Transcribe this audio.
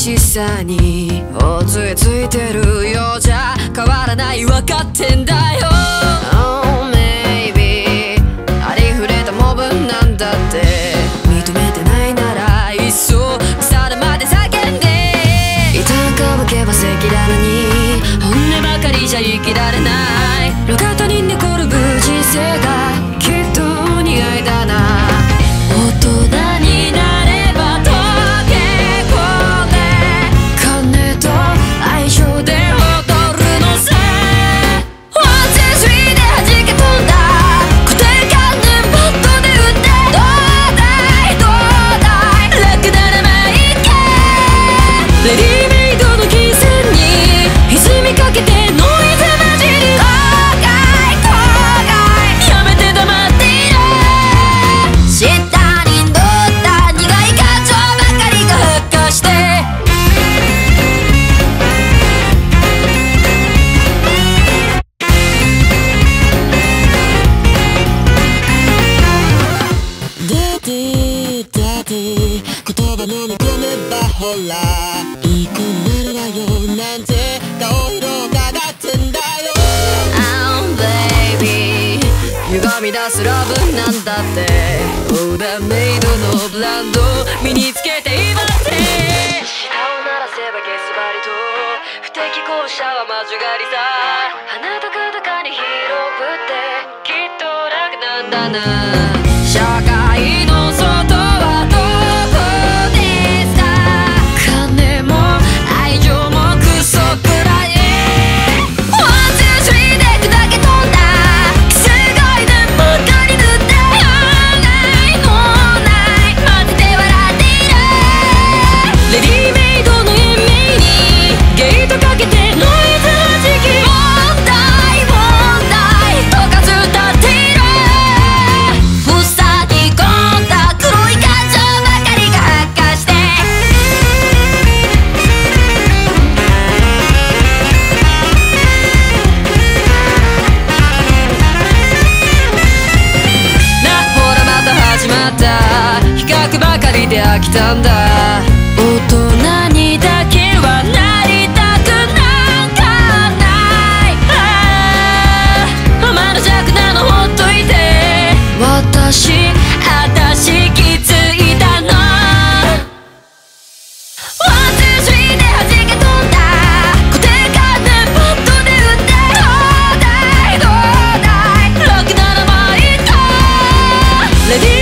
しさにおついついてるようじゃ変わらない分かってんだよ。 Oh maybe ありふれたモブなんだって認めてないならいっそ腐るまで叫んでいたかばけば赤裸々に本音ばかりじゃ生きられない路肩に寝転ぶ人生がきっと似合いだな。大人になれば溶け込んで金と愛情で踊るのさ。ワンツースリーで弾け飛んだ固定観念バットで打ってどうだいどうだい楽ならまあいいか。レディメイドの金銭に歪みかけてノイズ混じり後悔後悔やめて黙っていろ。下に乗った苦い感情ばかりが発火してダディダディ言葉飲み込めばほらいいくなるわよなんて顔色がだってんだよ。 Oh baby 歪み出すラブなんだってオーダーメイドのブランド身につけていまって舌を鳴らせばゲス張りと不適合者は魔女狩りさ。鼻とかに広ぶってきっと楽なんだな。社会の外はどこですか。金も愛情もクソくらいワンツースリーで砕け飛んだすごいでばかり塗ってないもうないマジで笑っている。レディメイドの延命にゲートかけてノイズはじき問題問題とかずたっている。塞ぎ込んだ黒い感情ばかりが発火してなほらまた始まった比較ばかりで飽きたんだ。大人にだけはなりたくなんかない天の弱なのほっといて私気づいたの。ワンツースリーで弾け飛んだ固定観念バットで打ってどうだいどうだい楽ならまあいいか。レディ